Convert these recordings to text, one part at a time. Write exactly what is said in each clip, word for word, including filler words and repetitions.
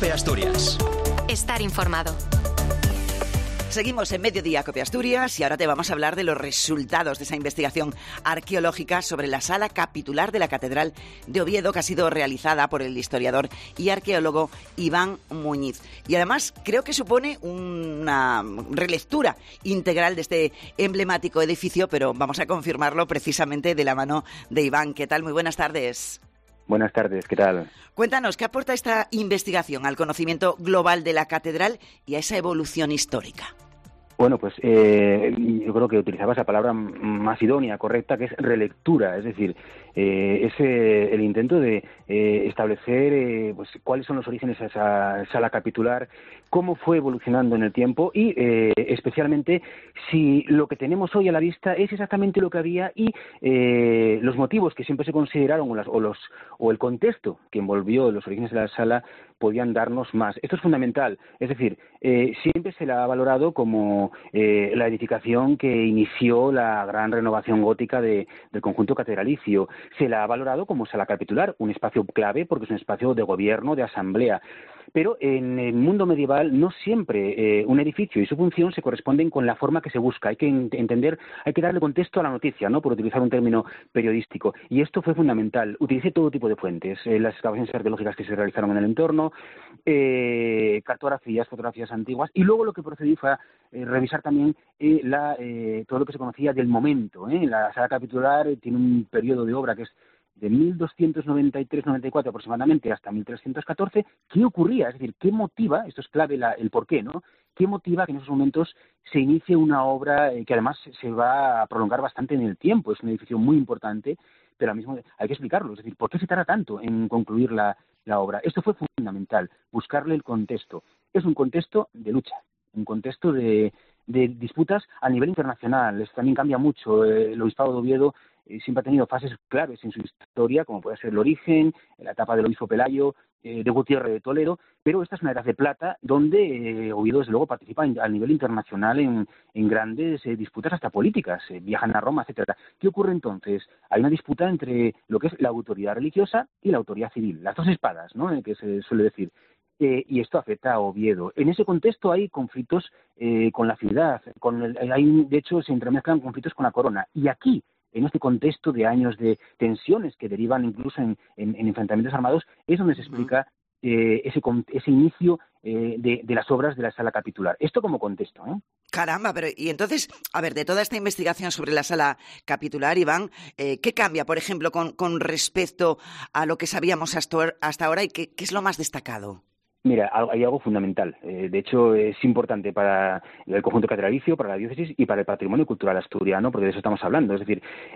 COPE Asturias. Estar informado. Seguimos en Mediodía Cope Asturias y ahora te vamos a hablar de los resultados de esa investigación arqueológica sobre la sala capitular de la Catedral de Oviedo, que ha sido realizada por el historiador y arqueólogo Iván Muñiz. Y además creo que supone una relectura integral de este emblemático edificio, pero vamos a confirmarlo precisamente de la mano de Iván. ¿Qué tal? Muy buenas tardes. Buenas tardes, ¿qué tal? Cuéntanos, ¿qué aporta esta investigación al conocimiento global de la catedral y a esa evolución histórica? Bueno, pues eh, yo creo que utilizabas la palabra más idónea, correcta, que es relectura, es decir, eh, es eh, el intento de eh, establecer eh, pues, cuáles son los orígenes de esa sala capitular, cómo fue evolucionando en el tiempo y eh, especialmente si lo que tenemos hoy a la vista es exactamente lo que había y eh, los motivos que siempre se consideraron o, las, o, los, o el contexto que envolvió los orígenes de la sala podían darnos más. Esto es fundamental, es decir, eh, siempre se la ha valorado como eh, la edificación que inició la gran renovación gótica de, del conjunto catedralicio. Se la ha valorado como sala capitular, un espacio clave porque es un espacio de gobierno, de asamblea. Pero en el mundo medieval no siempre eh, un edificio y su función se corresponden con la forma que se busca. Hay que entender, hay que darle contexto a la noticia, ¿no? Por utilizar un término periodístico. Y esto fue fundamental. Utilicé todo tipo de fuentes, eh, las excavaciones arqueológicas que se realizaron en el entorno, eh, cartografías, fotografías antiguas, y luego lo que procedí fue a eh, revisar también eh, la, eh, todo lo que se conocía del momento. ¿eh? La sala capitular eh, tiene un periodo de obra que es de mil doscientos noventa y tres noventa y cuatro aproximadamente hasta mil trescientos catorce, ¿qué ocurría? Es decir, ¿qué motiva? Esto es clave, la, el por qué, ¿no? ¿Qué motiva que en esos momentos se inicie una obra eh, que además se va a prolongar bastante en el tiempo? Es un edificio muy importante, pero al mismo hay que explicarlo. Es decir, ¿por qué se tarda tanto en concluir la, la obra? Esto fue fundamental, buscarle el contexto. Es un contexto de lucha, un contexto de, de disputas a nivel internacional. Esto también cambia mucho. El obispado de Oviedo eh, siempre ha tenido fases claves en su historia, como puede ser el origen, la etapa del obispo Pelayo, eh, de Gutiérrez de Toledo, pero esta es una edad de plata donde eh, Oviedo, desde luego, participa en, a nivel internacional en, en grandes eh, disputas hasta políticas, eh, viajan a Roma, etcétera. ¿Qué ocurre entonces? Hay una disputa entre lo que es la autoridad religiosa y la autoridad civil, las dos espadas, ¿no?, eh, que se suele decir. Eh, y esto afecta a Oviedo. En ese contexto hay conflictos eh, con la ciudad, con el, hay, de hecho se entremezclan conflictos con la corona. Y aquí, en este contexto de años de tensiones que derivan incluso en, en, en enfrentamientos armados, es donde se explica eh, ese, ese inicio eh, de, de las obras de la sala capitular. Esto como contexto, ¿eh? Caramba, pero y entonces, a ver, de toda esta investigación sobre la sala capitular, Iván, eh, ¿qué cambia, por ejemplo, con, con respecto a lo que sabíamos hasta, hasta ahora y qué, qué es lo más destacado? Mira, hay algo fundamental. Eh, de hecho, es importante para el conjunto catedralicio, para la diócesis y para el patrimonio cultural asturiano, porque de eso estamos hablando. Es decir,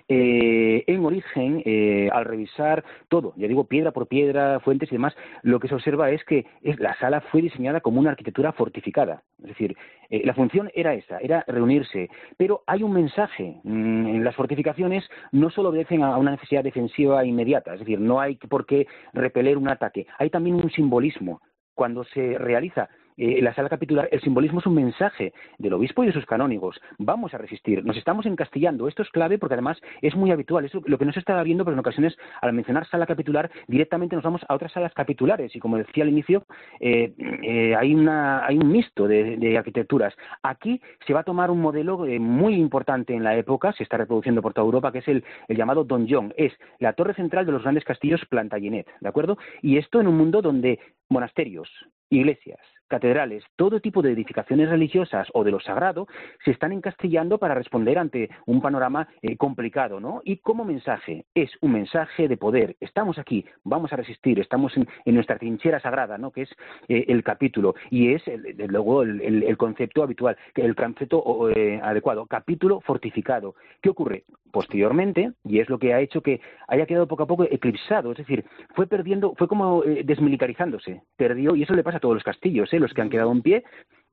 eh, en origen, eh, al revisar todo, ya digo, piedra por piedra, fuentes y demás, lo que se observa es que es, la sala fue diseñada como una arquitectura fortificada. Es decir, eh, la función era esa, era reunirse. Pero hay un mensaje. Mm, en las fortificaciones no solo obedecen a una necesidad defensiva inmediata, es decir, no hay por qué repeler un ataque. Hay también un simbolismo. Cuando se realiza eh, la sala capitular, el simbolismo es un mensaje del obispo y de sus canónigos. Vamos a resistir, nos estamos encastillando. Esto es clave porque además es muy habitual. Es lo que no se está viendo, pero en ocasiones al mencionar sala capitular directamente nos vamos a otras salas capitulares y como decía al inicio, eh, eh, hay, una, hay un mixto de, de arquitecturas. Aquí se va a tomar un modelo eh, muy importante en la época, se está reproduciendo por toda Europa, que es el, el llamado donjon. Es la torre central de los grandes castillos Plantagenet, ¿de acuerdo? Y esto en un mundo donde monasterios, iglesias, catedrales, todo tipo de edificaciones religiosas o de lo sagrado se están encastillando para responder ante un panorama eh, complicado, ¿no? Y como mensaje, es un mensaje de poder. Estamos aquí, vamos a resistir, estamos en, en nuestra trinchera sagrada, ¿no?, que es eh, el capítulo, y es, el, desde luego, el, el, el concepto habitual, el concepto eh, adecuado, capítulo fortificado. ¿Qué ocurre? Posteriormente, y es lo que ha hecho que haya quedado poco a poco eclipsado, es decir, fue perdiendo, fue como eh, desmilitarizándose, perdió, y eso le pasa a todos los castillos, ¿eh? Los que han quedado en pie,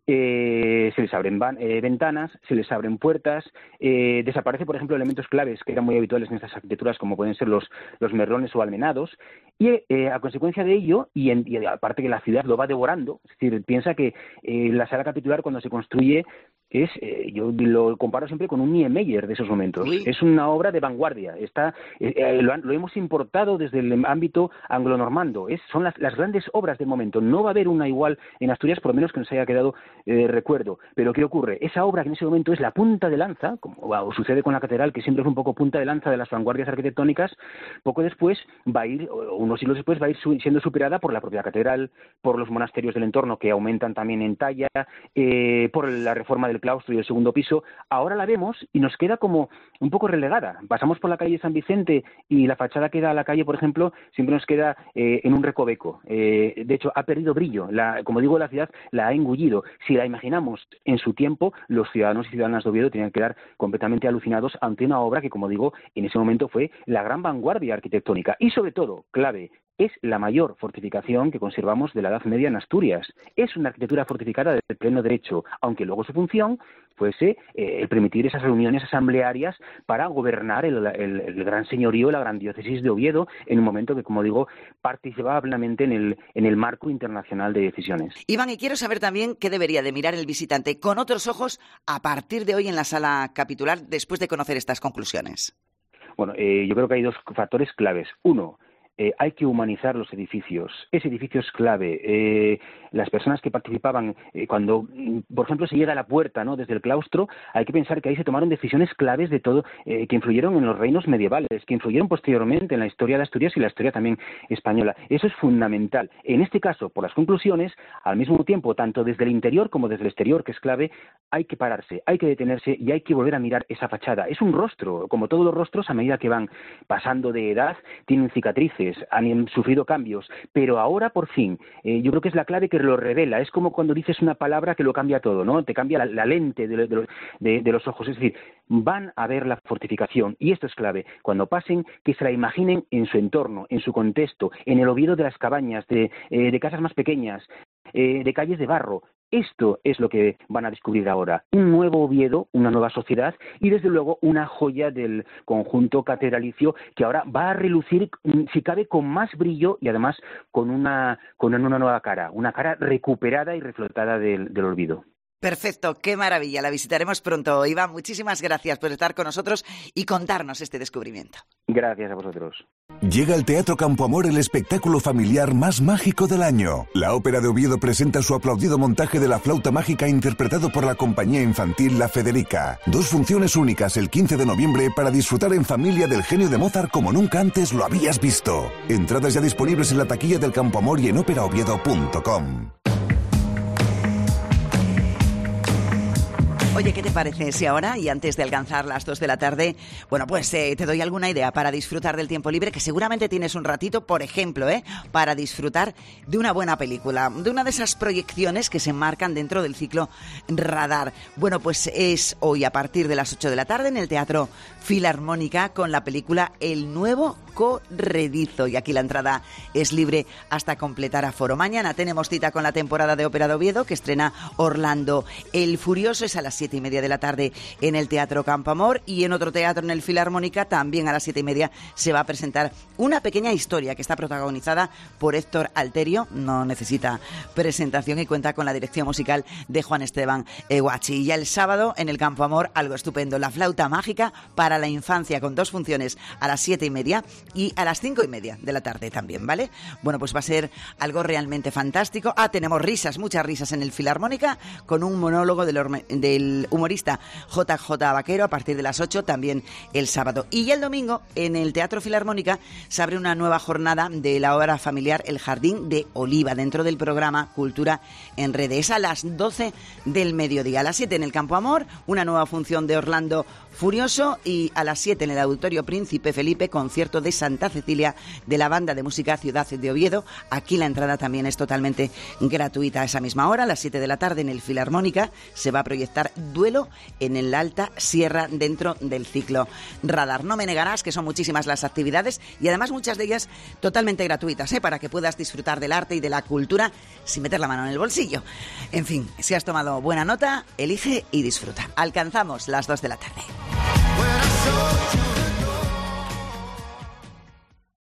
eh, se les abren van, eh, ventanas, se les abren puertas, eh, desaparecen, por ejemplo, elementos claves que eran muy habituales en estas arquitecturas, como pueden ser los, los merlones o almenados, y eh, a consecuencia de ello, y, en, y aparte que la ciudad lo va devorando, es decir, piensa que eh, la sala capitular cuando se construye es, eh, yo lo comparo siempre con un Niemeyer de esos momentos. Uy. Es una obra de vanguardia. Está, eh, eh, lo, han, lo hemos importado desde el ámbito anglo-normando. Es, son las, las grandes obras del momento. No va a haber una igual en Asturias, por lo menos que nos haya quedado eh, recuerdo. Pero ¿qué ocurre? Esa obra que en ese momento es la punta de lanza, como wow, sucede con la catedral, que siempre es un poco punta de lanza de las vanguardias arquitectónicas, poco después va a ir, unos siglos después, va a ir su, siendo superada por la propia catedral, por los monasterios del entorno que aumentan también en talla, eh, por la reforma del claustro y el segundo piso. Ahora la vemos y nos queda como un poco relegada. Pasamos por la calle San Vicente y la fachada que da a la calle, por ejemplo, siempre nos queda eh, en un recoveco. Eh, de hecho, ha perdido brillo. La, como digo, la ciudad la ha engullido. Si la imaginamos en su tiempo, los ciudadanos y ciudadanas de Oviedo tenían que quedar completamente alucinados ante una obra que, como digo, en ese momento fue la gran vanguardia arquitectónica. Y sobre todo, clave, es la mayor fortificación que conservamos de la Edad Media en Asturias. Es una arquitectura fortificada de pleno derecho, aunque luego su función fuese eh, el permitir esas reuniones asamblearias para gobernar el, el, el gran señorío, la gran diócesis de Oviedo, en un momento que, como digo, participaba plenamente en el, en el marco internacional de decisiones. Iván, y quiero saber también qué debería de mirar el visitante con otros ojos a partir de hoy en la sala capitular, después de conocer estas conclusiones. Bueno, eh, yo creo que hay dos factores claves. Uno, Eh, hay que humanizar los edificios. Ese edificio es clave. Eh, las personas que participaban, eh, cuando, por ejemplo, se llega a la puerta, ¿no?, desde el claustro, hay que pensar que ahí se tomaron decisiones claves de todo, eh, que influyeron en los reinos medievales, que influyeron posteriormente en la historia de Asturias y la historia también española. Eso es fundamental. En este caso, por las conclusiones, al mismo tiempo, tanto desde el interior como desde el exterior, que es clave, hay que pararse, hay que detenerse y hay que volver a mirar esa fachada. Es un rostro, como todos los rostros, a medida que van pasando de edad, tienen cicatrices, han sufrido cambios, pero ahora por fin, eh, yo creo que es la clave que lo revela. Es como cuando dices una palabra que lo cambia todo, ¿no? Te cambia la, la lente de, de, de, de los ojos, es decir, van a ver la fortificación, y esto es clave. Cuando pasen, que se la imaginen en su entorno, en su contexto, en el Oviedo de las cabañas, de, eh, de casas más pequeñas, eh, de calles de barro. Esto es lo que van a descubrir ahora. Un nuevo Oviedo, una nueva sociedad y, desde luego, una joya del conjunto catedralicio que ahora va a relucir, si cabe, con más brillo y, además, con una, con una nueva cara. Una cara recuperada y reflotada del, del olvido. Perfecto, qué maravilla. La visitaremos pronto. Iván, muchísimas gracias por estar con nosotros y contarnos este descubrimiento. Gracias a vosotros. Llega al Teatro Campo Amor el espectáculo familiar más mágico del año. La Ópera de Oviedo presenta su aplaudido montaje de La Flauta Mágica, interpretado por la compañía infantil La Federica. Dos funciones únicas el quince de noviembre para disfrutar en familia del genio de Mozart como nunca antes lo habías visto. Entradas ya disponibles en la taquilla del Campo Amor y en ópera oviedo punto com. Oye, ¿qué te parece si ahora, y antes de alcanzar las dos de la tarde, bueno, pues eh, te doy alguna idea para disfrutar del tiempo libre, que seguramente tienes un ratito, por ejemplo, ¿eh? para disfrutar de una buena película, de una de esas proyecciones que se enmarcan dentro del ciclo Radar. Bueno, pues es hoy a partir de las ocho de la tarde en el Teatro Filarmónica con la película El Nuevo Corredizo, y aquí la entrada es libre hasta completar aforo. Mañana tenemos cita con la temporada de Ópera de Oviedo, que estrena Orlando el Furioso, es a las siete y media de la tarde en el Teatro Campo Amor, y en otro teatro, en el Filarmónica, también a las siete y media se va a presentar una pequeña historia que está protagonizada por Héctor Alterio, no necesita presentación, y cuenta con la dirección musical de Juan Esteban Eguachi. Y ya el sábado en el Campo Amor, algo estupendo, La Flauta Mágica para la infancia, con dos funciones a las siete y media y a las cinco y media de la tarde también, ¿vale? Bueno, pues va a ser algo realmente fantástico. Ah, tenemos risas, muchas risas en el Filarmónica, con un monólogo del, del humorista J J Vaquero a partir de las ocho, también el sábado. Y ya el domingo, en el Teatro Filarmónica, se abre una nueva jornada de la obra familiar El Jardín de Oliva, dentro del programa Cultura en Redes, a las doce del mediodía. A las siete en el Campo Amor, una nueva función de Orlando Furioso, y a las siete en el Auditorio Príncipe Felipe, concierto de Santa Cecilia de la Banda de Música Ciudad de Oviedo. Aquí la entrada también es totalmente gratuita. A esa misma hora, a las siete de la tarde en el Filarmónica, se va a proyectar Duelo en el Alta Sierra, dentro del ciclo Radar. No me negarás que son muchísimas las actividades, y además muchas de ellas totalmente gratuitas, ¿eh? para que puedas disfrutar del arte y de la cultura sin meter la mano en el bolsillo. En fin, si has tomado buena nota, elige y disfruta. Alcanzamos las dos de la tarde. When I saw